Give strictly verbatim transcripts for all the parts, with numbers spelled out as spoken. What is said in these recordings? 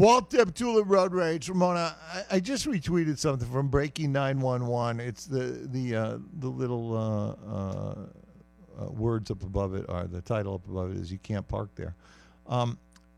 Walt Deptula Road Rage, Ramona. I, I just retweeted something from Breaking nine one one. It's the the uh, the little uh, uh, uh, words up above it, or the title up above it is "You Can't Park There." Um,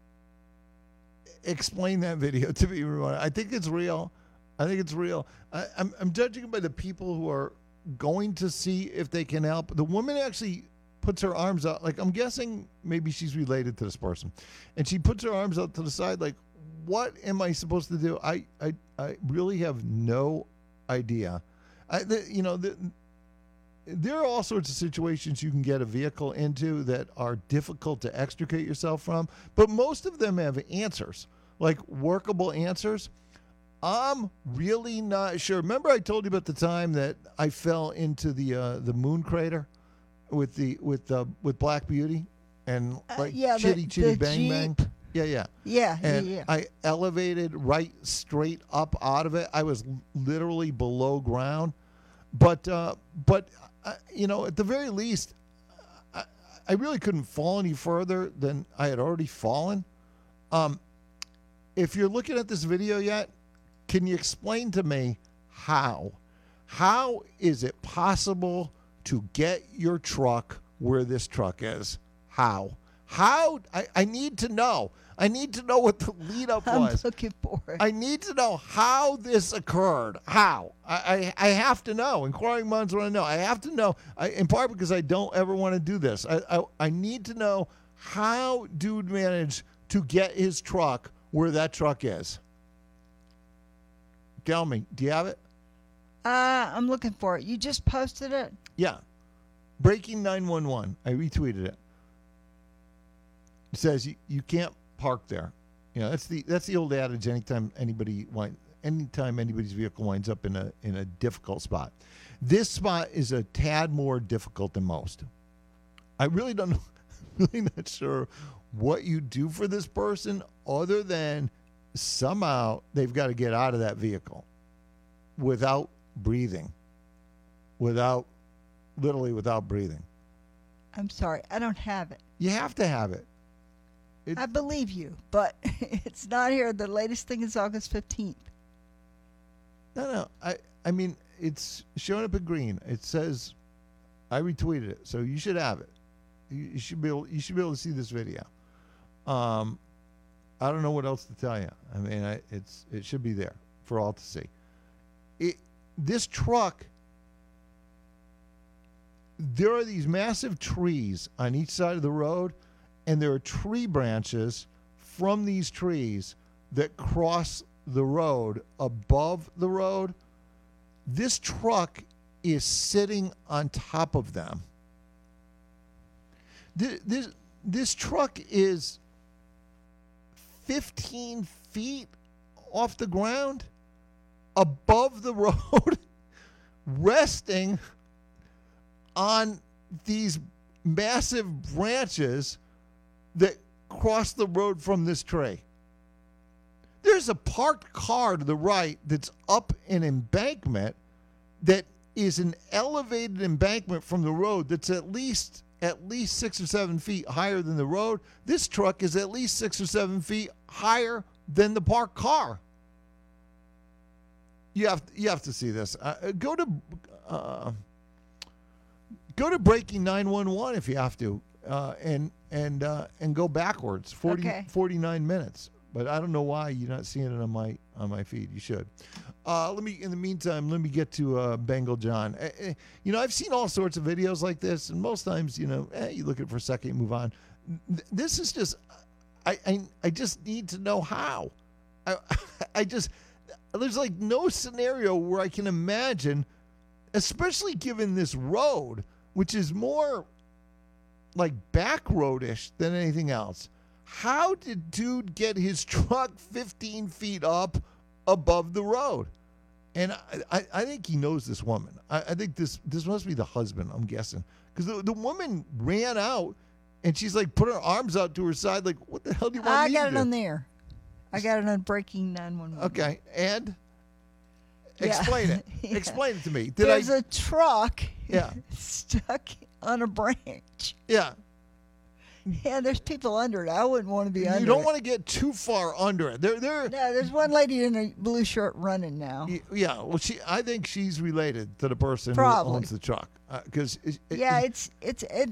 explain that video to me, Ramona. I think it's real. I think it's real. I, I'm I'm judging it by the people who are going to see if they can help. The woman actually puts her arms out. Like, I'm guessing maybe she's related to this person, and she puts her arms out to the side like, what am I supposed to do? I, I, I really have no idea. I, the, you know, the, there are all sorts of situations you can get a vehicle into that are difficult to extricate yourself from, but most of them have answers, like workable answers. I'm really not sure. Remember I told you about the time that I fell into the uh, the moon crater with the with uh, with Black Beauty and like uh, yeah, chitty the, chitty the bang Jeep. bang. Yeah, yeah. Yeah, and yeah, yeah. I elevated right straight up out of it. I was literally below ground. But, uh, but uh, you know, at the very least, I, I really couldn't fall any further than I had already fallen. Um, if you're looking at this video yet, can you explain to me how? How is it possible to get your truck where this truck is? How? How? I, I need to know. I need to know what the lead up was. I'm looking for it. I need to know how this occurred. How? I, I, I have to know. Inquiring minds want to know. I have to know, I, in part because I don't ever want to do this. I, I, I need to know how dude managed to get his truck where that truck is. Tell me, do you have it? Uh, I'm looking for it. You just posted it? Yeah. Breaking nine one one. I retweeted it. It says you, you can't park there. You know, that's the that's the old adage. Anytime anybody wind, anytime anybody's vehicle winds up in a in a difficult spot, this spot is a tad more difficult than most. I really don't know, really not sure what you do for this person other than somehow they've got to get out of that vehicle without breathing, without literally without breathing. I'm sorry, I don't have it. You have to have it. It, I believe you, but it's not here. The latest thing is August fifteenth. No, no. I, I mean, it's showing up in green. It says, I retweeted it, so you should have it. You, you should be able. You should be able to see this video. Um, I don't know what else to tell you. I mean, I, it's it should be there for all to see. It this truck. There are these massive trees on each side of the road. And there are tree branches from these trees that cross the road above the road. This truck is sitting on top of them. This, this, this truck is fifteen feet off the ground, above the road, resting on these massive branches that cross the road from this tree. There's a parked car to the right that's up an embankment that is an elevated embankment from the road that's at least at least six or seven feet higher than the road. This truck is at least six or seven feet higher than the parked car. You have you have to see this. Uh, go to uh, go to Breaking nine one one if you have to. Uh, and and uh, and go backwards forty, okay. forty-nine minutes. But I don't know why you're not seeing it on my on my feed. You should. Uh, let me. In the meantime, let me get to uh, Bengal John. Uh, uh, you know, I've seen all sorts of videos like this, and most times, you know, eh, you look at it for a second, you move on. This is just. I I, I just need to know how. I I just. There's like no scenario where I can imagine, especially given this road, which is more like back roadish than anything else. How did dude get his truck fifteen feet up above the road? And I, I, I think he knows this woman. I, I think this this must be the husband, I'm guessing. Because the, the woman ran out and she's like put her arms out to her side like, what the hell do you want I me got to it do? on there. I got it on Breaking nine one one. Okay, and Yeah. explain it. Yeah. Explain it to me. Did There's I? a truck Yeah. stuck on a branch. Yeah. Yeah, there's people under it. I wouldn't want to be under You don't it. want to get too far under it. They're they're No, there's one lady in a blue shirt running now. y- yeah. Well, she I think she's related to the person Probably. who owns the truck because Yeah, it's it's it.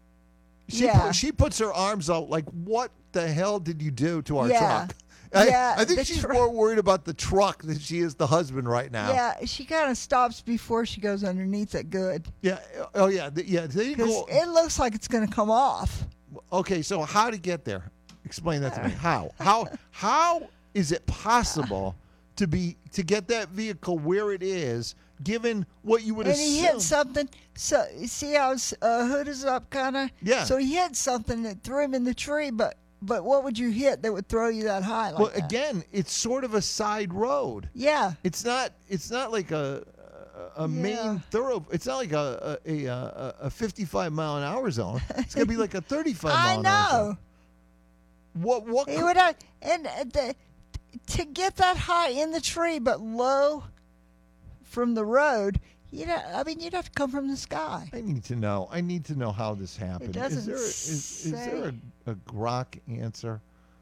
she yeah. put, she puts her arms out like, what the hell did you do to our Yeah. truck? I, Yeah, I think the she's tru- more worried about the truck than she is the husband right now. Yeah, she kind of stops before she goes underneath it good Yeah. Oh yeah. th- Yeah. They didn't because go, it looks like it's going to come off. okay. So how to get there? Explain that to me. How? How? How is it possible to be to get that vehicle where it is, given what you would And assume? he hit something. So you see how his uh, hood is up, kind of. Yeah. So he hit something that threw him in the tree. But but what would you hit that would throw you that high? Like Well, that? again, it's sort of a side road. Yeah. It's not. It's not like a a, a Yeah. main thorough. It's not like a a, a a fifty-five mile an hour zone. It's gonna be like a thirty-five I mile an hour zone. know. What what? He cou- would have, and uh, the, to get that high in the tree but low from the road, you know, I mean, you'd have to come from the sky. I need to know. I need to know how this happened. doesn't is there is, is there say. a, a grok answer?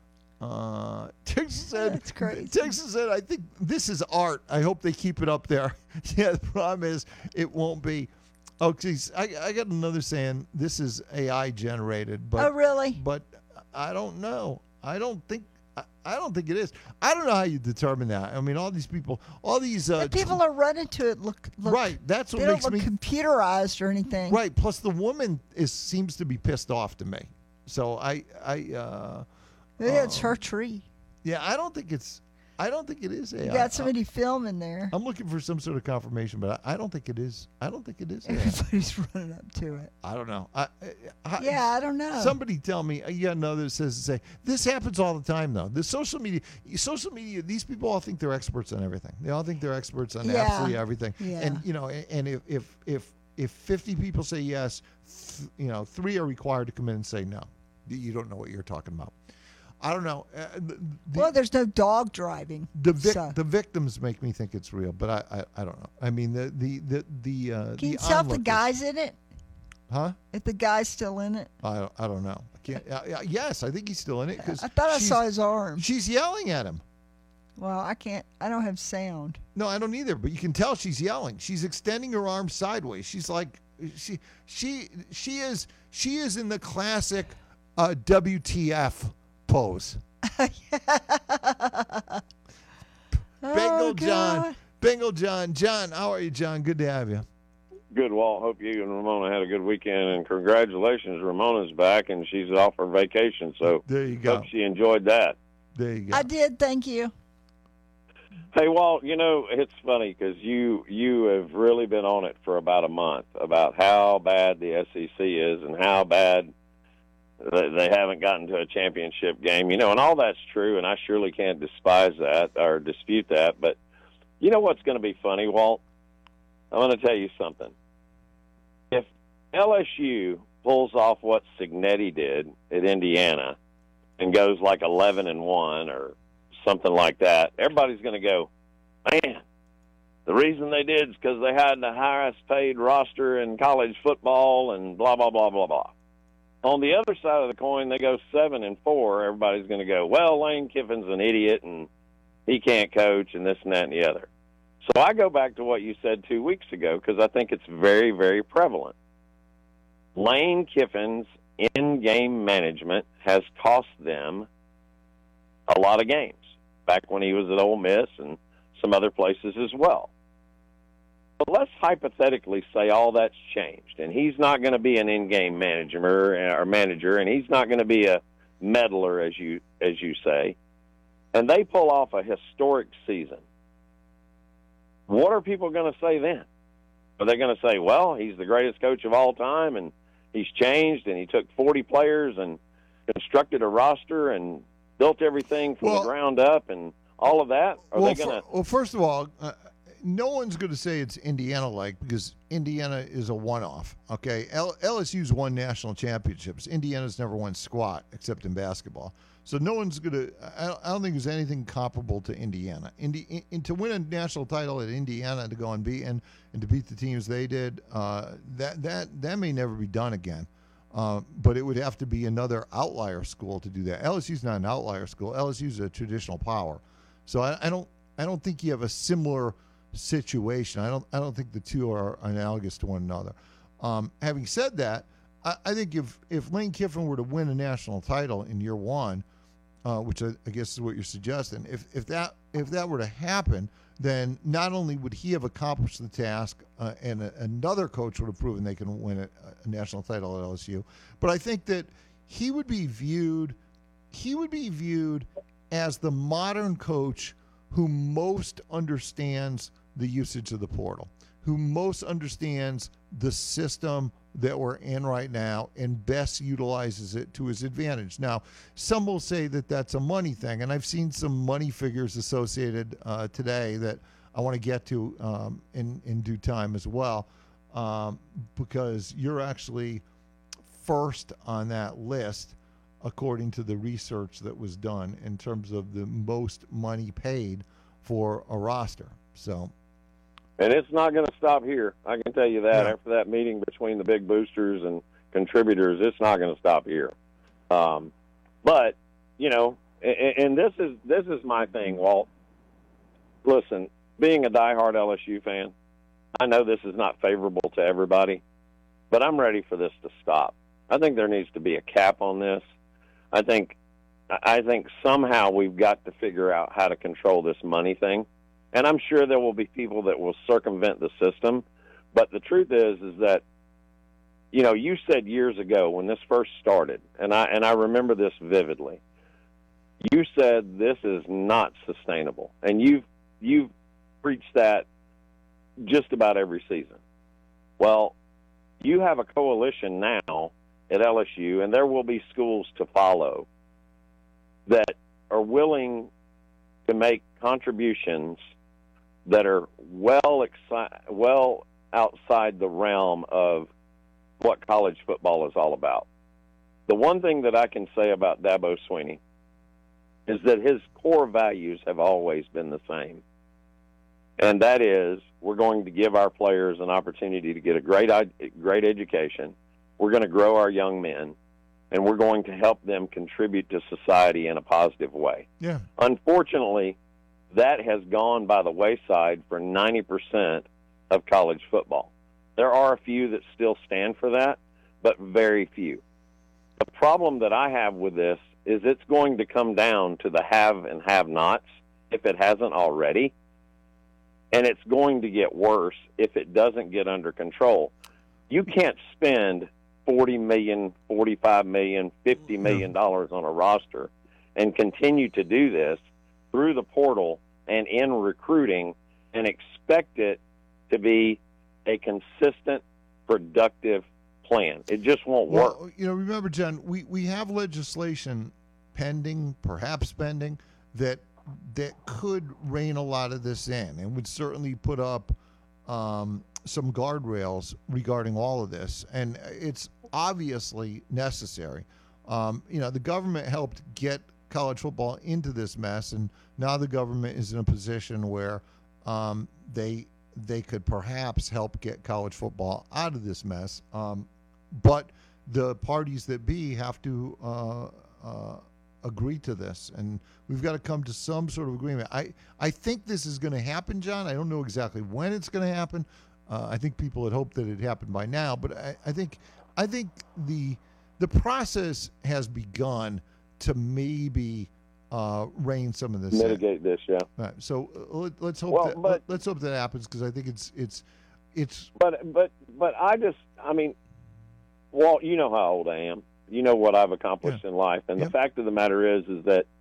Uh, Texas said. That's crazy. Texas said, "I think this is art. I hope they keep it up there." Yeah, the problem is it won't be. Oh, geez, I, I got another saying. This is A I generated, but Oh, really? but I don't know. I don't think. I, I don't think it is. I don't know how you determine that. I mean, all these people, all these uh, And people are running to it. Look, look right. That's what They don't makes look me computerized or anything. right. Plus, the woman is seems to be pissed off to me. So I I uh, Maybe it's um, her tree. yeah. I don't think it's. I don't think it is A I. You got somebody filming there. I'm looking for some sort of confirmation, but I, I don't think it is. I don't think it is A I. Everybody's running up to it. I don't know. I, I, Yeah, I don't know. Somebody tell me. You got another that says say this happens all the time though. The social media, social media. These people all think they're experts on everything. They all think they're experts on Yeah. absolutely everything. Yeah. And you know, and if if if if fifty people say yes, th- you know, three are required to come in and say no. You don't know what you're talking about. I don't know. Uh, the, the, Well, there's no dog driving. the, vic- so- the victims make me think it's real, but I, I, I don't know. I mean, the the the the. Uh, Can you the tell if the onlookers- guy's in it? Huh? If the guy's still in it? I don't, I don't know. I can't. Uh, yeah, yes, I think he's still in it because I thought I saw his arm. She's yelling at him. Well, I can't. I don't have sound. No, I don't either. But you can tell she's yelling. She's extending her arm sideways. She's like, she she she is she is in the classic uh, W T F pose. Bengal Oh, John, God. Bengal John, John. How are you, John? Good to have you. Good, Walt. Hope you and Ramona had a good weekend, and congratulations, Ramona's back, and she's off for vacation, so There you go. hope she enjoyed that. There you go. I did. Thank you. Hey, Walt, you know, it's funny because you, you have really been on it for about a month about how bad the S E C is and how bad they they haven't gotten to a championship game, you know, and all that's true, and I surely can't despise that or dispute that, but you know what's going to be funny, Walt? I'm going to tell you something. If L S U pulls off what Signetti did at Indiana and goes like eleven and one or something like that, everybody's going to go, man, the reason they did is because they had the highest paid roster in college football and blah, blah, blah, blah, blah. On the other side of the coin, they go seven and four. Everybody's going to go, well, Lane Kiffin's an idiot and he can't coach and this and that and the other. So I go back to what you said two weeks ago because I think it's very, very prevalent. Lane Kiffin's in-game management has cost them a lot of games back when he was at Ole Miss and some other places as well. But let's hypothetically say all that's changed, and he's not going to be an in-game manager or manager, and he's not going to be a meddler, as you as you say, and they pull off a historic season. What are people going to say then? Are they going to say, well, he's the greatest coach of all time, and he's changed, and he took forty players and constructed a roster and built everything from Well- the ground up and all of that? Are well, they going to... fir- well, first of all, uh, no one's going to say it's Indiana-like because Indiana is a one-off. Okay, L- LSU's won national championships. Indiana's never won squat except in basketball. So no one's going to. I don't- I don't think there's anything comparable to Indiana. Indi- in, to win a national title at Indiana, to go unbeaten and to beat the teams they did, uh, that that that may never be done again. Uh, but it would have to be another outlier school to do that. L S U's not an outlier school. L S U's a traditional power. So I, I don't I don't think you have a similar situation. I don't I don't think the two are analogous to one another. Um, having said that, I, I think if if Lane Kiffin were to win a national title in year one, uh, which I, I guess is what you're suggesting, if if that if that were to happen, then not only would he have accomplished the task, uh, and a, another coach would have proven they can win a, a national title at L S U, but I think that he would be viewed he would be viewed as the modern coach who most understands the usage of the portal, who most understands the system that we're in right now and best utilizes it to his advantage. Now, some will say that that's a money thing, and I've seen some money figures associated uh, today that I want to get to um, in, in due time as well, um, because you're actually first on that list according to the research that was done in terms of the most money paid for a roster. So, and it's not going to stop here. I can tell you that. Yeah. After that meeting between the big boosters and contributors, it's not going to stop here. Um, but you know, and, and this is this is my thing, Walt. Listen, being a diehard L S U fan, I know this is not favorable to everybody, but I'm ready for this to stop. I think there needs to be a cap on this. I think I think somehow we've got to figure out how to control this money thing. And I'm sure there will be people that will circumvent the system. But the truth is, is that, you know, you said years ago when this first started, and I and I remember this vividly, you said this is not sustainable. And you've, you've preached that just about every season. Well, you have a coalition now at L S U, and there will be schools to follow that are willing to make contributions that are well exci- well outside the realm of what college football is all about. The one thing that I can say about Dabo Swinney is that his core values have always been the same. And that is, we're going to give our players an opportunity to get a great great education. We're going to grow our young men, and we're going to help them contribute to society in a positive way. yeah. Unfortunately, that has gone by the wayside for ninety percent of college football. There are a few that still stand for that, but very few. The problem that I have with this is it's going to come down to the have and have-nots, if it hasn't already, and it's going to get worse if it doesn't get under control. You can't spend forty million dollars, forty-five million dollars, fifty million dollars on a roster and continue to do this through the portal and in recruiting and expect it to be a consistent, productive plan. It just won't work. Well, you know, remember, John, we, we have legislation pending, perhaps pending, that that could rein a lot of this in and would certainly put up um, some guardrails regarding all of this. And it's obviously necessary. Um, you know, the government helped get college football into this mess, and now the government is in a position where um, they they could perhaps help get college football out of this mess. Um, but the parties that be have to uh, uh, agree to this, and we've got to come to some sort of agreement. I, I think this is going to happen, John. I don't know exactly when it's going to happen. Uh, I think people had hoped that it happened by now, but I, I think I think the the process has begun to maybe uh, rein some of this Mitigate in. this, yeah. Right. So uh, let, let's hope Well, that but- let, us hope that happens, because I think it's it's it's But but but I just I mean, Walt, you know how old I am. You know what I've accomplished in life, and Yep. the fact of the matter is, is that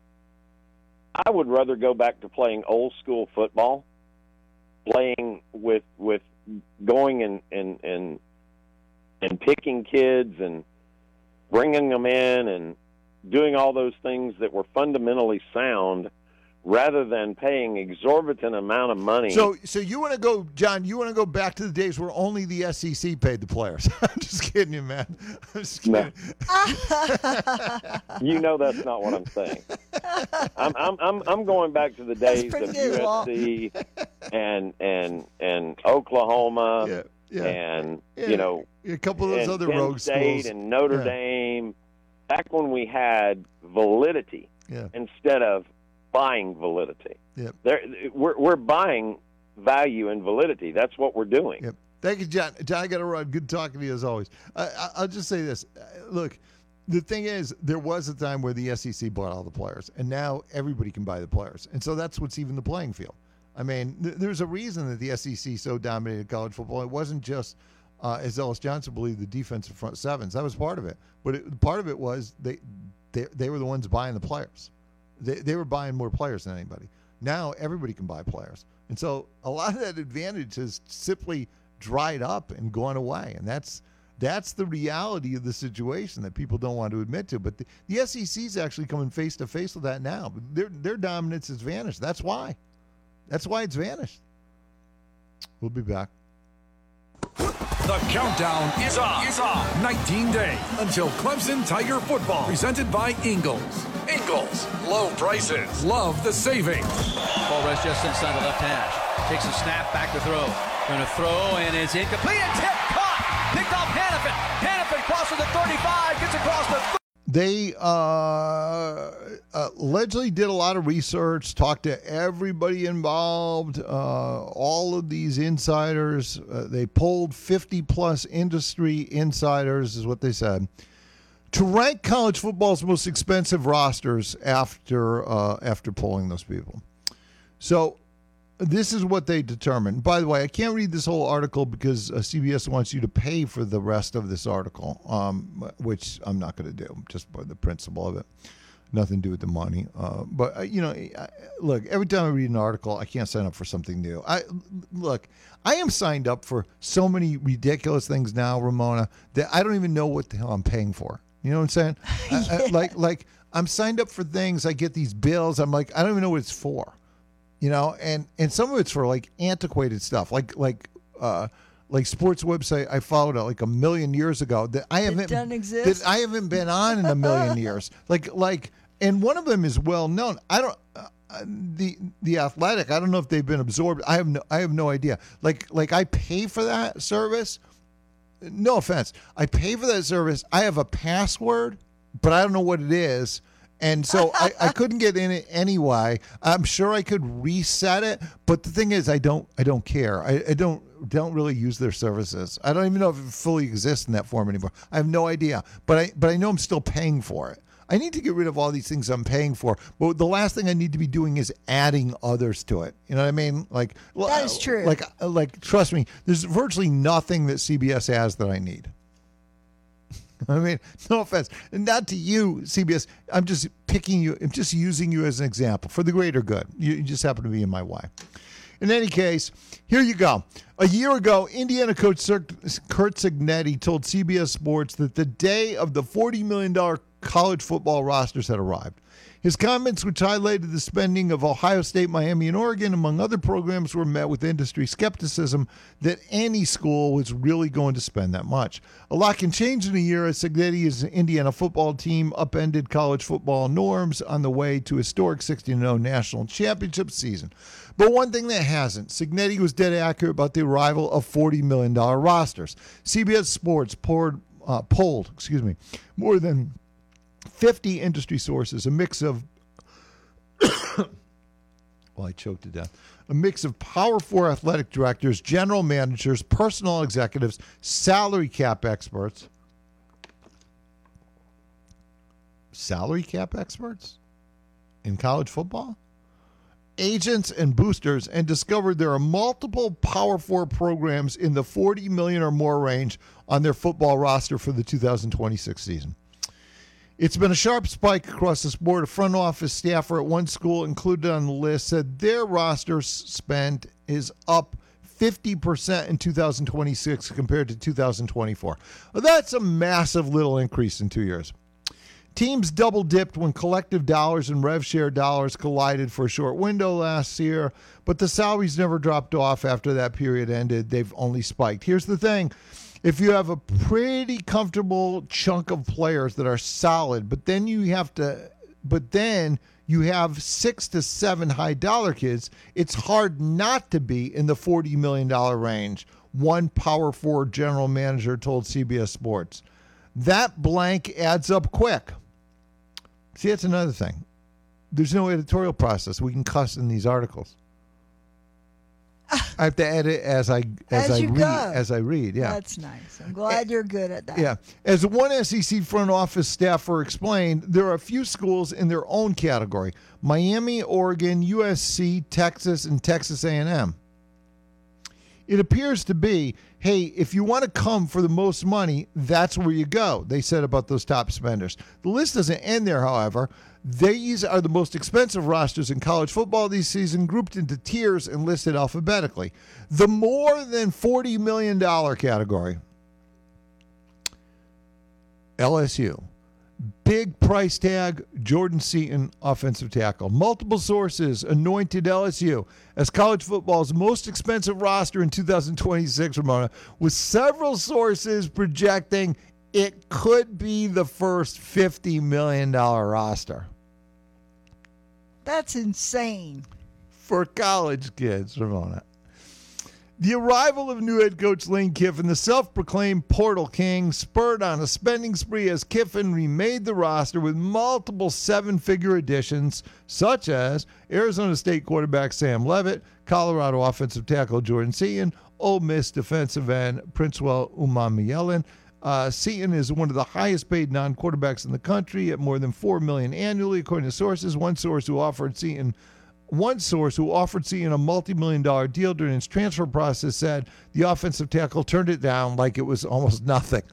I would rather go back to playing old school football, playing with with going and and and and picking kids and bringing them in and doing all those things that were fundamentally sound, rather than paying exorbitant amount of money. so so you want to go, John? You want to go back to the days where only the S E C paid the players? I'm just kidding you, man. I'm just No. kidding. You know that's not what I'm saying. I'm I'm I'm, I'm going back to the That's days pretty of good, U S Walt. C and and and Oklahoma Yeah, Yeah. and Yeah. you know, A couple of those and other Penn rogue State schools. and Notre Yeah. Dame, back when we had validity Yeah. instead of buying validity. Yep. There, we're we're buying value and validity. That's what we're doing. Yep. Thank you, John. John, I got to run. Good talking to you as always. I, I, I'll just say this. Uh, Look, the thing is, there was a time where the S E C bought all the players, and now everybody can buy the players. And so that's what's even the playing field. I mean, th- there's a reason that the S E C so dominated college football. It wasn't just, uh, as Ellis Johnson believed, the defensive front sevens. That was part of it. But it, part of it was they, they they were the ones buying the players. They, they were buying more players than anybody. Now everybody can buy players. And so a lot of that advantage has simply dried up and gone away. And that's that's the reality of the situation that people don't want to admit to. But the, the S E C is actually coming face to face with that now. But their their dominance has vanished. That's why. That's why it's vanished. We'll be back. The countdown is on. Is on. nineteen days until Clemson Tiger football. Presented by Ingles. Ingles. Low prices. Love the savings. Ball rush just inside the left hash. Takes a snap, back to throw. Going to throw, and it's incomplete. And tip, caught. Picked off Hannafin. Hannafin crosses the thirty-five, gets across the They uh, uh, allegedly did a lot of research, talked to everybody involved, uh, all of these insiders. Uh, they polled fifty plus industry insiders, is what they said, to rank college football's most expensive rosters after uh, after polling those people. So this is what they determined. By the way, I can't read this whole article because uh, C B S wants you to pay for the rest of this article, um, which I'm not going to do, just by the principle of it. Nothing to do with the money. Uh, but, uh, you know, I, look, every time I read an article, I can't sign up for something new. I Look, I am signed up for so many ridiculous things now, Ramona, that I don't even know what the hell I'm paying for. You know what I'm saying? I, I, like, like I'm signed up for things. I get these bills. I'm like, I don't even know what it's for. You know, and, and some of it's for like antiquated stuff, like like uh, like sports website I followed uh, like a million years ago that I haven't doesn't exist? that I haven't been on in a million years. Like like, and one of them is well known. I don't uh, the the Athletic. I don't know if they've been absorbed. I have no I have no idea. Like like I pay for that service. No offense, I pay for that service. I have a password, but I don't know what it is. And so I, I couldn't get in it anyway. I'm sure I could reset it, but the thing is, I don't. I don't care. I, I don't don't really use their services. I don't even know if it fully exists in that form anymore. I have no idea. But I but I know I'm still paying for it. I need to get rid of all these things I'm paying for. But the last thing I need to be doing is adding others to it. You know what I mean? Like That is true. Like like trust me, there's virtually nothing that C B S has that I need. I mean, no offense, not to you, C B S. I'm just picking you. I'm just using you as an example for the greater good. You, you just happen to be in my way. In any case, here you go. A year ago, Indiana coach Sir Curt Cignetti told C B S Sports that the day of the forty million dollars college football rosters had arrived. His comments, which highlighted the spending of Ohio State, Miami, and Oregon, among other programs, were met with industry skepticism that any school was really going to spend that much. A lot can change in a year as Cignetti's Indiana football team upended college football norms on the way to a historic sixteen oh national championship season. But one thing that hasn't, Cignetti was dead accurate about the arrival of forty million dollars rosters. C B S Sports poured, uh, polled excuse me, more than fifty industry sources, a mix of, well, I choked to death, a mix of Power Four athletic directors, general managers, personnel executives, salary cap experts. Salary cap experts in college football? Agents and boosters, and discovered there are multiple Power Four programs in the forty million dollars or more range on their football roster for the two thousand twenty-six season. It's been a sharp spike across the board. A front office staffer at one school included on the list said their roster spend is up fifty percent in two thousand twenty-six compared to two thousand twenty-four. Well, that's a massive little increase in two years. Teams double dipped when collective dollars and rev share dollars collided for a short window last year, but the salaries never dropped off after that period ended. They've only spiked. Here's the thing. If you have a pretty comfortable chunk of players that are solid, but then you have to but then you have six to seven high dollar kids, it's hard not to be in the forty million dollars range, one Power Four general manager told C B S Sports. That blank adds up quick. See, that's another thing. There's no editorial process. We can cuss in these articles. I have to edit as I as, As I you read go. as I read. Yeah. That's nice. I'm glad you're good at that. Yeah. As one S E C front office staffer explained, there are a few schools in their own category: Miami, Oregon, U S C, Texas, and Texas A and M. It appears to be, hey, if you want to come for the most money, that's where you go, they said about those top spenders. The list doesn't end there, however. These are the most expensive rosters in college football this season, grouped into tiers and listed alphabetically. The more than forty million dollars category, L S U. Big price tag, Jordan Seaton, offensive tackle. Multiple sources anointed L S U as college football's most expensive roster in two thousand twenty-six, Ramona, with several sources projecting it could be the first fifty million dollars roster. That's insane. For college kids, Ramona. The arrival of new head coach Lane Kiffin, the self-proclaimed portal king, spurred on a spending spree as Kiffin remade the roster with multiple seven-figure additions, such as Arizona State quarterback Sam Leavitt, Colorado offensive tackle Jordan Seaton, Ole Miss defensive end Princewell Umamielen. Uh, Seaton is one of the highest-paid non-quarterbacks in the country at more than four million dollars annually, according to sources. One source who offered Seaton One source who offered Seaton a multi-million dollar deal during his transfer process said the offensive tackle turned it down like it was almost nothing.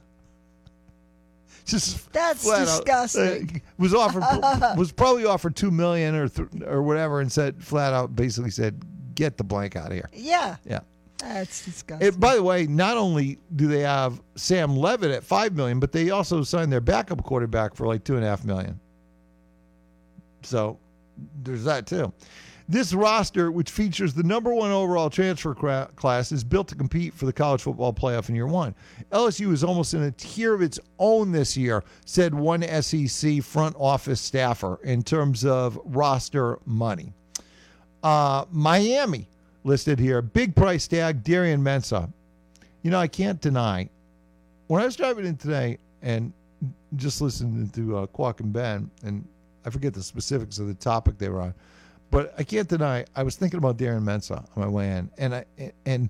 Just That's flat out, disgusting. uh, was offered was probably offered two million or th- or whatever, and said flat out basically said get the blank out of here. Yeah. Yeah. That's disgusting. It, by the way, not only do they have Sam Leavitt at five million, but they also signed their backup quarterback for like two and a half million. So there's that too. This roster, which features the number one overall transfer cra- class, is built to compete for the college football playoff in year one. L S U is almost in a tier of its own this year, said one S E C front office staffer in terms of roster money. Uh, Miami listed here, big price tag, Darian Mensah. You know, I can't deny, when I was driving in today and just listening to uh, Quack and Ben, and I forget the specifics of the topic they were on, but I can't deny I was thinking about Darren Mensah on my way in, and I and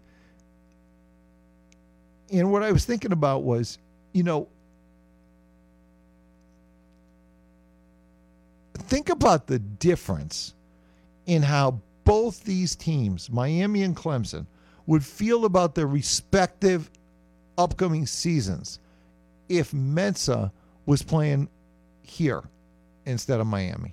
and what I was thinking about was, you know, think about the difference in how both these teams, Miami and Clemson, would feel about their respective upcoming seasons if Mensah was playing here instead of Miami.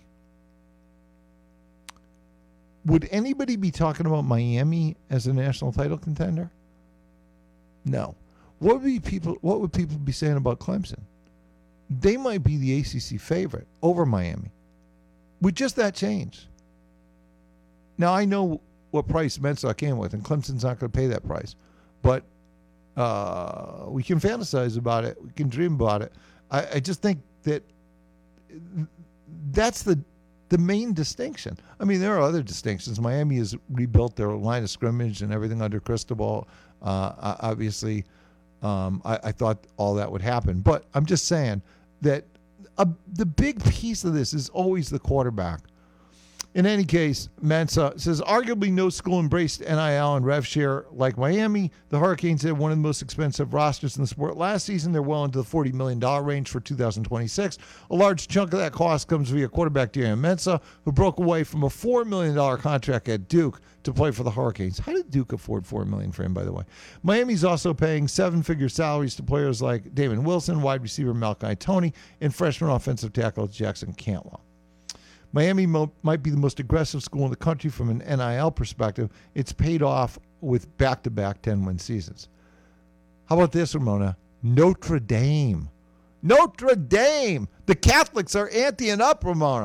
Would anybody be talking about Miami as a national title contender? No. What would be people what would people be saying about Clemson? They might be the A C C favorite over Miami. With just that change. Now, I know what price Mensah came with, and Clemson's not going to pay that price. But uh, we can fantasize about it. We can dream about it. I, I just think that that's the the main distinction. I mean, there are other distinctions. Miami has rebuilt their line of scrimmage and everything under Cristobal. Uh, obviously, um, I, I thought all that would happen. But I'm just saying that a, the big piece of this is always the quarterback. In any case, Mensah says, arguably no school embraced N I L and rev share like Miami. The Hurricanes had one of the most expensive rosters in the sport last season. They're well into the forty million dollars range for two thousand twenty-six. A large chunk of that cost comes via quarterback Darian Mensah, who broke away from a four million dollars contract at Duke to play for the Hurricanes. How did Duke afford four million dollars for him, by the way? Miami's also paying seven-figure salaries to players like Damon Wilson, wide receiver Malachi Toney, and freshman offensive tackle Jackson Cantwell. Miami mo- might be the most aggressive school in the country from an N I L perspective. It's paid off with back-to-back ten-win seasons. How about this, Ramona? Notre Dame. Notre Dame. The Catholics are anteing up, Ramona.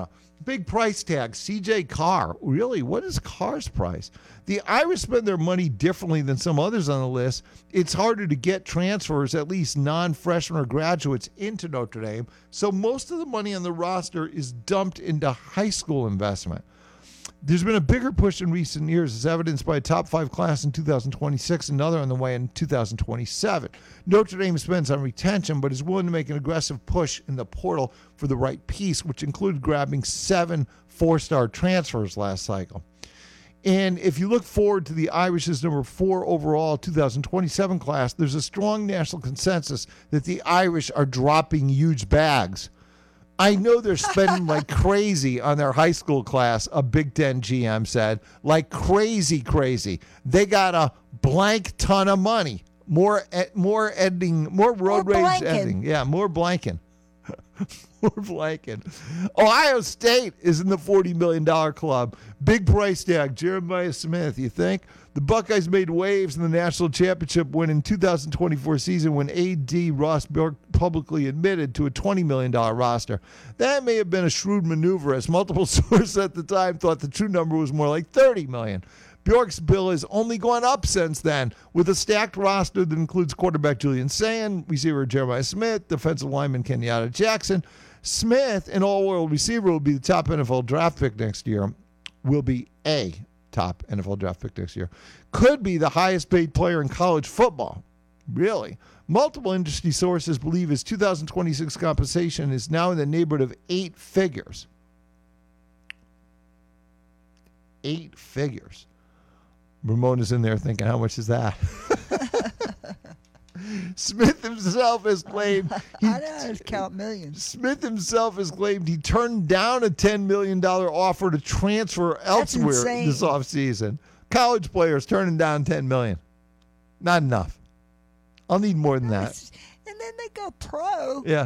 Big price tag. C J Carr. Really? What is Carr's price? The Irish spend their money differently than some others on the list. It's harder to get transfers, at least non-freshmen or graduates, into Notre Dame. So most of the money on the roster is dumped into high school investment. There's been a bigger push in recent years, as evidenced by a top five class in two thousand twenty-six, another on the way in two thousand twenty-seven. Notre Dame spends on retention, but is willing to make an aggressive push in the portal for the right piece, which included grabbing seven four-star transfers last cycle. And if you look forward to the Irish's number four overall two thousand twenty-seven class, there's a strong national consensus that the Irish are dropping huge bags. I know they're spending like crazy on their high school class, a Big Ten G M said. Like crazy, crazy. They got a blank ton of money. More more editing, more road More rage blanking. editing. Yeah, more blanking. More blanking. Ohio State is in the forty million dollars club. Big price tag. Jeremiah Smith, you think? The Buckeyes made waves in the national championship win in two thousand twenty-four season when A D Ross Bjork publicly admitted to a twenty million dollars roster. That may have been a shrewd maneuver, as multiple sources at the time thought the true number was more like thirty million dollars. Bjork's bill has only gone up since then, with a stacked roster that includes quarterback Julian Sayin, receiver Jeremiah Smith, defensive lineman Kenyatta Jackson. Smith, an all-world receiver, will be the top N F L draft pick next year. Will be a top N F L draft pick next year. Could be the highest paid player in college football. Really. Multiple industry sources believe his two thousand twenty-six compensation is now in the neighborhood of eight figures. Eight figures. Ramona's in there thinking, how much is that? Smith himself has claimed he, I know, it's count millions. Smith himself has claimed he turned down a ten million dollars offer to transfer elsewhere insane. this offseason. College players turning down ten million dollars. Not enough. I'll need more than that. And then they go pro. Yeah.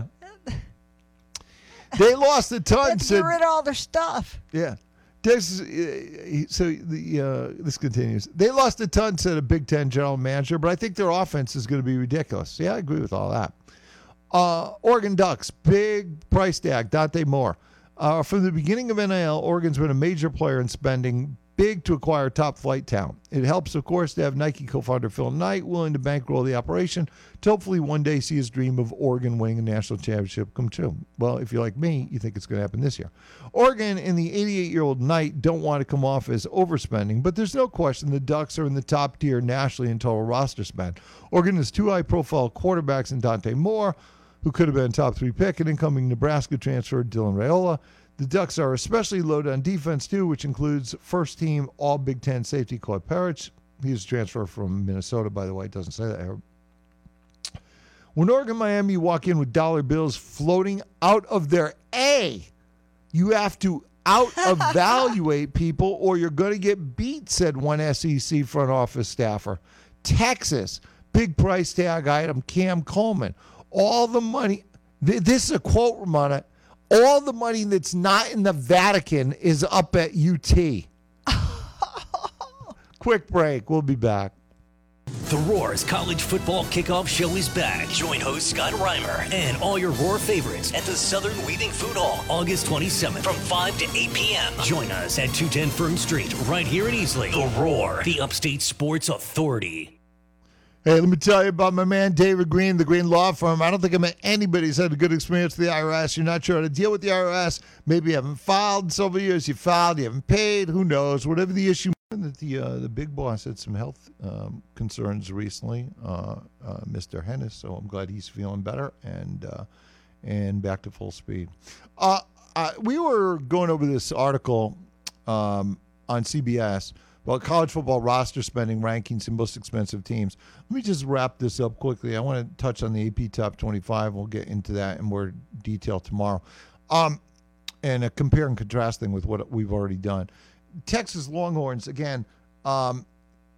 They lost a They ton. have to Said, get rid of all their stuff. yeah. This, uh, so the uh, this continues. They lost a ton, said a Big Ten general manager, but I think their offense is going to be ridiculous. Yeah, I agree with all that. Uh, Oregon Ducks, big price tag, Dante Moore. Uh, from the beginning of N I L, Oregon's been a major player in spending big to acquire top flight talent. It helps, of course, to have Nike co-founder Phil Knight willing to bankroll the operation to hopefully one day see his dream of Oregon winning a national championship come true. Well, if you're like me, you think it's going to happen this year. Oregon and the eighty-eight-year-old Knight don't want to come off as overspending, but there's no question the Ducks are in the top tier nationally in total roster spend. Oregon has two high-profile quarterbacks in Dante Moore, who could have been a top three pick, and incoming Nebraska transfer Dylan Raiola. The Ducks are especially loaded on defense, too, which includes first-team All-Big Ten safety Claude Parrish. He's a transfer from Minnesota, by the way. It doesn't say that here. When Oregon and Miami walk in with dollar bills floating out of their A, you have to out-evaluate people or you're going to get beat, said one S E C front office staffer. Texas, big price tag item, Cam Coleman. All the money, th- this is a quote, Ramona, all the money that's not in the Vatican is up at U T. Quick break. We'll be back. The Roar's college football kickoff show is back. Join host Scott Reimer and all your Roar favorites at the Southern Weaving Food Hall, August twenty-seventh from five to eight p.m. Join us at two ten Fern Street, right here in Easley. The Roar, the Upstate Sports Authority. Hey, let me tell you about my man David Green, the Green Law Firm. I don't think I met anybody who's had a good experience with the I R S. You're not sure how to deal with the I R S. Maybe you haven't filed in several years. You filed, you haven't paid. Who knows? Whatever the issue. That the uh, the big boss had some health um, concerns recently, uh, uh, Mister Hennis. So I'm glad he's feeling better and uh, and back to full speed. Uh, uh, we were going over this article um, on C B S. Well, college football roster spending rankings and most expensive teams. Let me just wrap this up quickly. I want to touch on the A P Top twenty-five. We'll get into that in more detail tomorrow. Um, and uh, compare and contrasting with what we've already done. Texas Longhorns, again, um,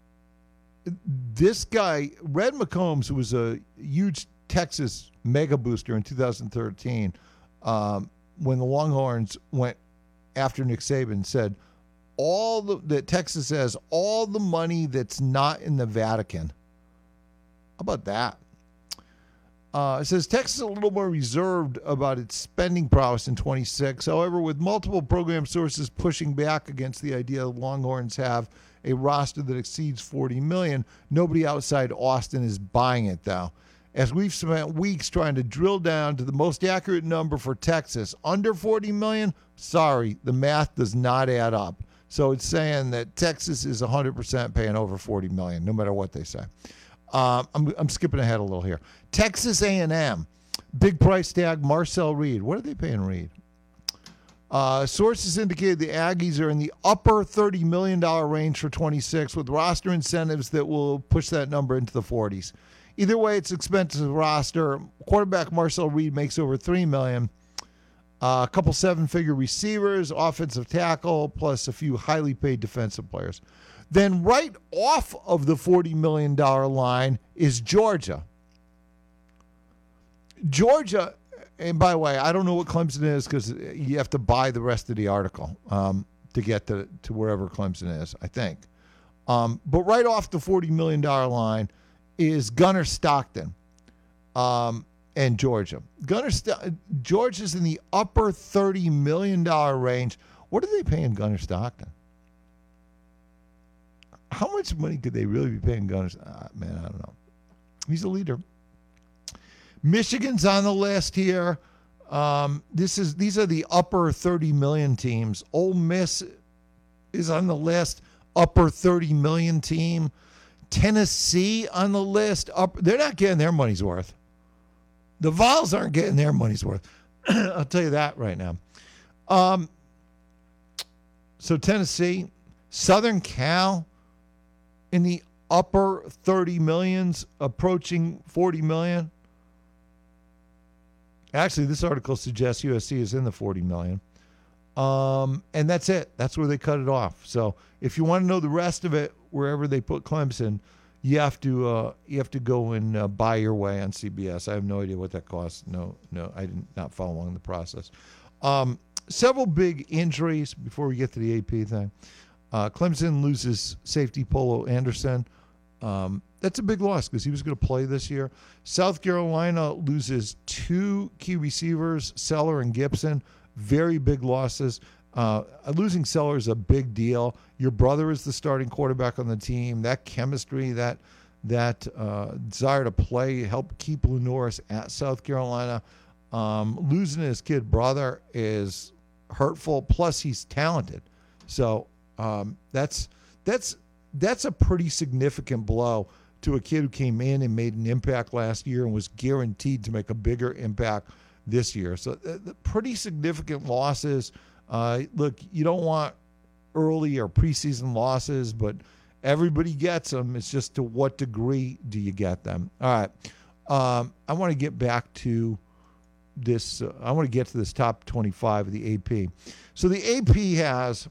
this guy, Red McCombs, who was a huge Texas mega booster in two thousand thirteen, um, when the Longhorns went after Nick Saban, said, all the that Texas has all the money that's not in the Vatican. How about that? Uh, it says Texas is a little more reserved about its spending prowess in twenty-six. However, with multiple program sources pushing back against the idea the Longhorns have a roster that exceeds forty million dollars, nobody outside Austin is buying it, though. As we've spent weeks trying to drill down to the most accurate number for Texas, under forty million dollars, sorry, the math does not add up. So it's saying that Texas is one hundred percent paying over forty million dollars, no matter what they say. Um, I'm, I'm skipping ahead a little here. Texas A and M, big price tag, Marcel Reed. What are they paying Reed? Uh, sources indicated the Aggies are in the upper thirty million dollars range for twenty-six, with roster incentives that will push that number into the forties. Either way, it's expensive roster. Quarterback Marcel Reed makes over three million dollars. Uh, a couple seven-figure receivers, offensive tackle, plus a few highly paid defensive players. Then right off of the forty million dollars line is Georgia. Georgia, and by the way, I don't know what Clemson is because you have to buy the rest of the article um, to get to, to wherever Clemson is, I think. Um, but right off the forty million dollars line is Gunnar Stockton um, and Georgia. Gunnar St- Georgia's in the upper thirty million dollars range. What are they paying Gunnar Stockton? How much money could they really be paying Gunnar? Ah, man, I don't know. He's a leader. Michigan's on the list here. Um, this is these are the upper thirty million teams. Ole Miss is on the list, upper thirty million team. Tennessee on the list. Up, they're not getting their money's worth. The Vols aren't getting their money's worth. I'll tell you that right now. Um, so Tennessee, Southern Cal, in the upper thirty millions, approaching forty million. Actually, this article suggests U S C is in the forty million. Um, and that's it. That's where they cut it off. So if you want to know the rest of it, wherever they put Clemson, you have to uh, you have to go and uh, buy your way on C B S. I have no idea what that costs. No, no, I did not follow along the process. Um, several big injuries before we get to the A P thing. Uh, Clemson loses safety Polo Anderson. Um, that's a big loss because he was going to play this year. South Carolina loses two key receivers, Seller and Gibson. Very big losses. Uh, losing Seller is a big deal. Your brother is the starting quarterback on the team. That chemistry, that that uh, desire to play, help keep Lou Norris at South Carolina. Um, losing his kid brother is hurtful. Plus, he's talented. So um, that's that's that's a pretty significant blow to a kid who came in and made an impact last year and was guaranteed to make a bigger impact this year. So uh, pretty significant losses. Uh, look, you don't want early or preseason losses, but everybody gets them. It's just to what degree do you get them? All right. Um, I want to get back to this. Uh, I want to get to this top twenty-five of the A P. So the A P has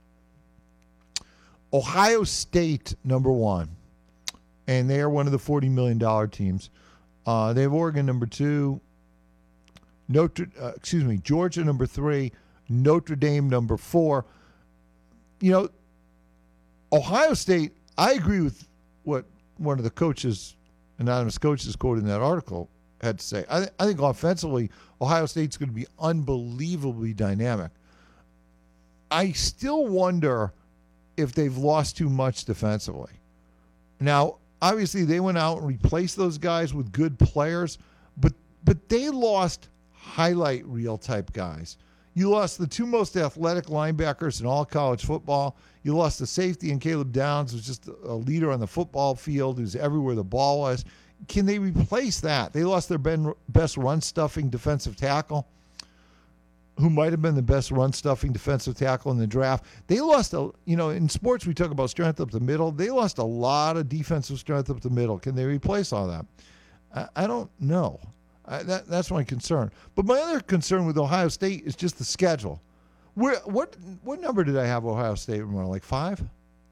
Ohio State number one, and they are one of the forty million dollars teams. Uh, they have Oregon number two, Notre, uh, excuse me, Georgia number three, Notre Dame number four. You know, Ohio State, I agree with what one of the coaches, anonymous coaches quoted in that article, had to say. I, th- I think offensively, Ohio State's going to be unbelievably dynamic. I still wonder if they've lost too much defensively. Now, obviously, they went out and replaced those guys with good players, but but they lost highlight reel type guys. You lost the two most athletic linebackers in all college football. You lost the safety in Caleb Downs, who's just a leader on the football field, who's everywhere the ball was. Can they replace that? They lost their ben, best run-stuffing defensive tackle, who might have been the best run-stuffing defensive tackle in the draft. They lost, a, you know, in sports we talk about strength up the middle. They lost a lot of defensive strength up the middle. Can they replace all that? I, I don't know. I, that, that's my concern. But my other concern with Ohio State is just the schedule. Where what what number did I have Ohio State? Like five?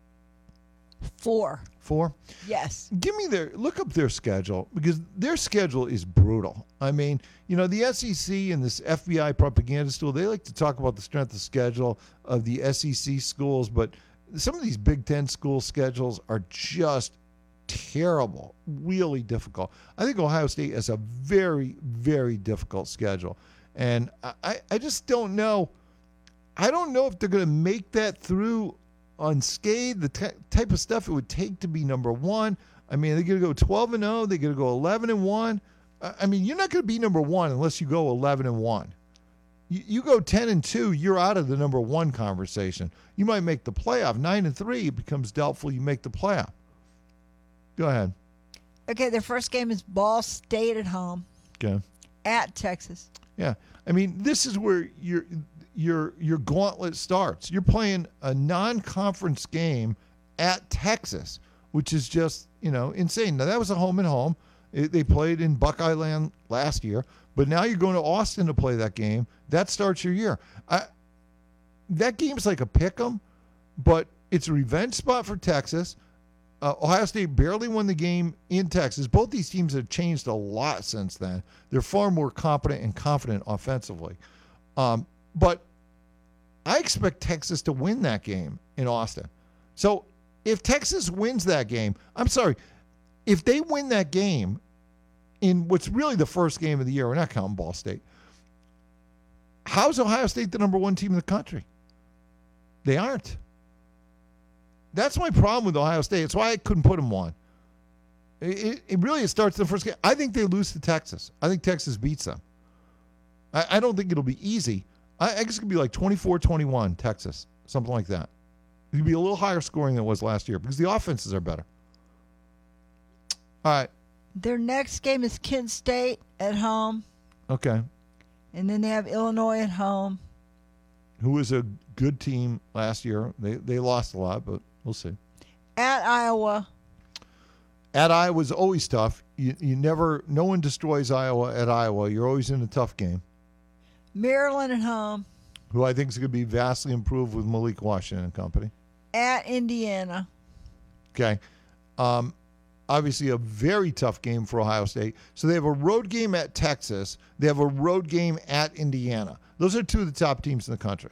Four. Four? Yes. Give me their look up their schedule, because their schedule is brutal. I mean, you know, the S E C and this F B I propaganda tool, they like to talk about the strength of schedule of the S E C schools, but some of these Big Ten school schedules are just terrible, really difficult. I think Ohio State has a very, very difficult schedule. And I, I just don't know. I don't know if they're going to make that through unscathed, the t- type of stuff it would take to be number one. I mean, they're going to go twelve and oh. They're going to go eleven and one. I mean, you're not going to be number one unless you go eleven and one. You, you go ten and two, you're out of the number one conversation. You might make the playoff. nine and three, it becomes doubtful you make the playoff. Go ahead. Okay, their first game is Ball State at home. Okay. At Texas. Yeah. I mean, this is where your your your gauntlet starts. You're playing a non-conference game at Texas, which is just, you know, insane. Now, that was a home and home. It, they played in Buckeye Land last year, but now you're going to Austin to play that game. That starts your year. I, that game's like a pick 'em, but it's a revenge spot for Texas. Uh, Ohio State barely won the game in Texas. Both these teams have changed a lot since then. They're far more competent and confident offensively. Um, but I expect Texas to win that game in Austin. So if Texas wins that game, I'm sorry, if they win that game in what's really the first game of the year, we're not counting Ball State, how's Ohio State the number one team in the country? They aren't. That's my problem with Ohio State. It's why I couldn't put them one. It, it, it really it starts the first game. I think they lose to Texas. I think Texas beats them. I, I don't think it'll be easy. I, I guess it could be like twenty-four twenty-one, Texas, something like that. It could be a little higher scoring than it was last year because the offenses are better. All right. Their next game is Kent State at home. Okay. And then they have Illinois at home. Who was a good team last year. They they lost a lot, but we'll see. At Iowa. At Iowa is always tough. You you never, no one destroys Iowa at Iowa. You're always in a tough game. Maryland at home. Who I think is going to be vastly improved with Malik Washington and company. At Indiana. Okay. Um, obviously a very tough game for Ohio State. So they have a road game at Texas. They have a road game at Indiana. Those are two of the top teams in the country.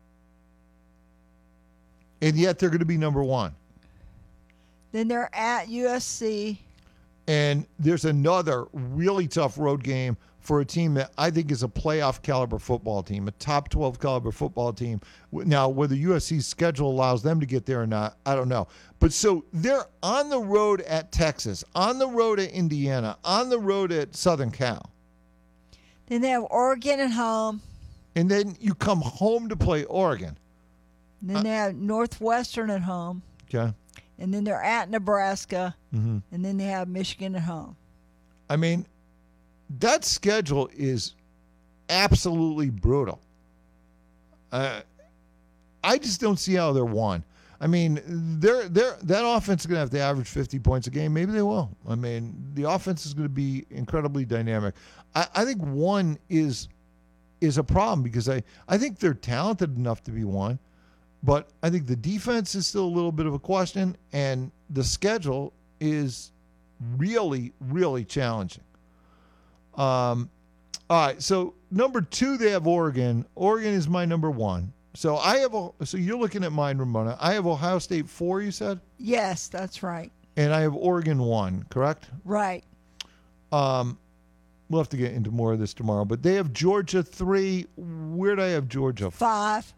And yet they're going to be number one. Then they're at U S C. And there's another really tough road game for a team that I think is a playoff caliber football team, a top twelve caliber football team. Now, whether U S C's schedule allows them to get there or not, I don't know. But so they're on the road at Texas, on the road at Indiana, on the road at Southern Cal. Then they have Oregon at home. And then you come home to play Oregon. Then Uh, they have Northwestern at home. Okay. And then they're at Nebraska. Mm-hmm. And then they have Michigan at home. I mean, that schedule is absolutely brutal. Uh, I just don't see how they're won. I mean, they're they're that offense is going to have to average fifty points a game. Maybe they will. I mean, the offense is going to be incredibly dynamic. I, I think one is is a problem because I, I think they're talented enough to be one, but I think the defense is still a little bit of a question, and the schedule is really, really challenging. Um, all right, so number two, they have Oregon. Oregon is my number one. So I have, so you're looking at mine, Ramona. I have Ohio State four, you said? Yes, that's right. And I have Oregon one, correct? Right. Um, we'll have to get into more of this tomorrow, but they have Georgia three. Where do I have Georgia? Five.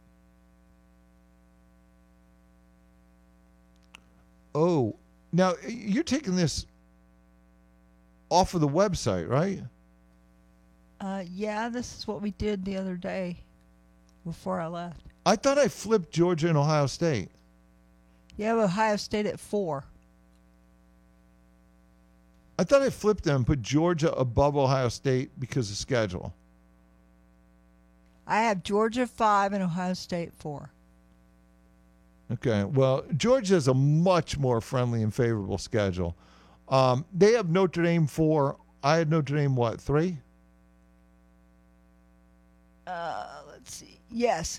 Oh, now you're taking this off of the website, right? Uh, yeah, this is what we did the other day before I left. I thought I flipped Georgia and Ohio State. You have Ohio State at four. I thought I flipped them, put Georgia above Ohio State because of schedule. I have Georgia five and Ohio State four. Okay, well, Georgia has a much more friendly and favorable schedule. Um, they have Notre Dame four. I had Notre Dame, what, three? Uh, let's see. Yes.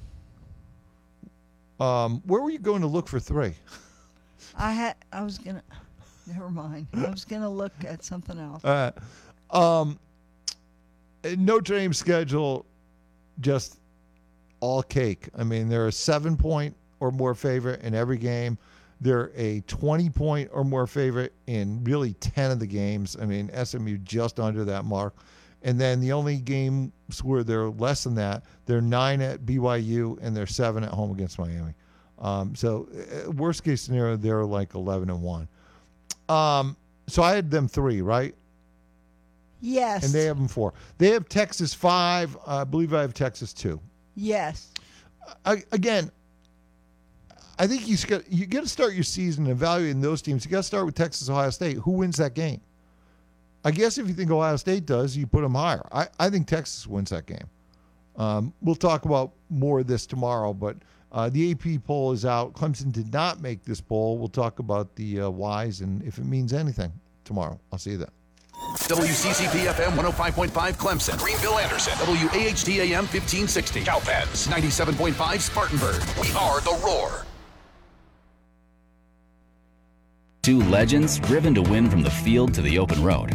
Um, where were you going to look for three? I had. I was gonna. Never mind. I was gonna look at something else. Uh, um, Notre Dame schedule, just all cake. I mean, they're a seven-point or more favorite in every game. They're a twenty-point or more favorite in really ten of the games. I mean, S M U just under that mark. And then the only games where they're less than that, they're nine at B Y U and they're seven at home against Miami. Um, so uh, worst case scenario, they're like eleven and one. Um, so I had them three, right? Yes. And they have them four. They have Texas five. I believe I have Texas two. Yes. I, again, I think you got you got to start your season evaluating those teams. You got to start with Texas, Ohio State. Who wins that game? I guess if you think Ohio State does, you put them higher. I, I think Texas wins that game. Um, we'll talk about more of this tomorrow, but uh, the A P poll is out. Clemson did not make this poll. We'll talk about the uh, whys and if it means anything tomorrow. I'll see you then. W C C P F M one oh five point five Clemson, Greenville, Anderson, W A H T A M fifteen sixty, Cowpens, ninety-seven point five Spartanburg. We are the Roar. Two legends driven to win from the field to the open road.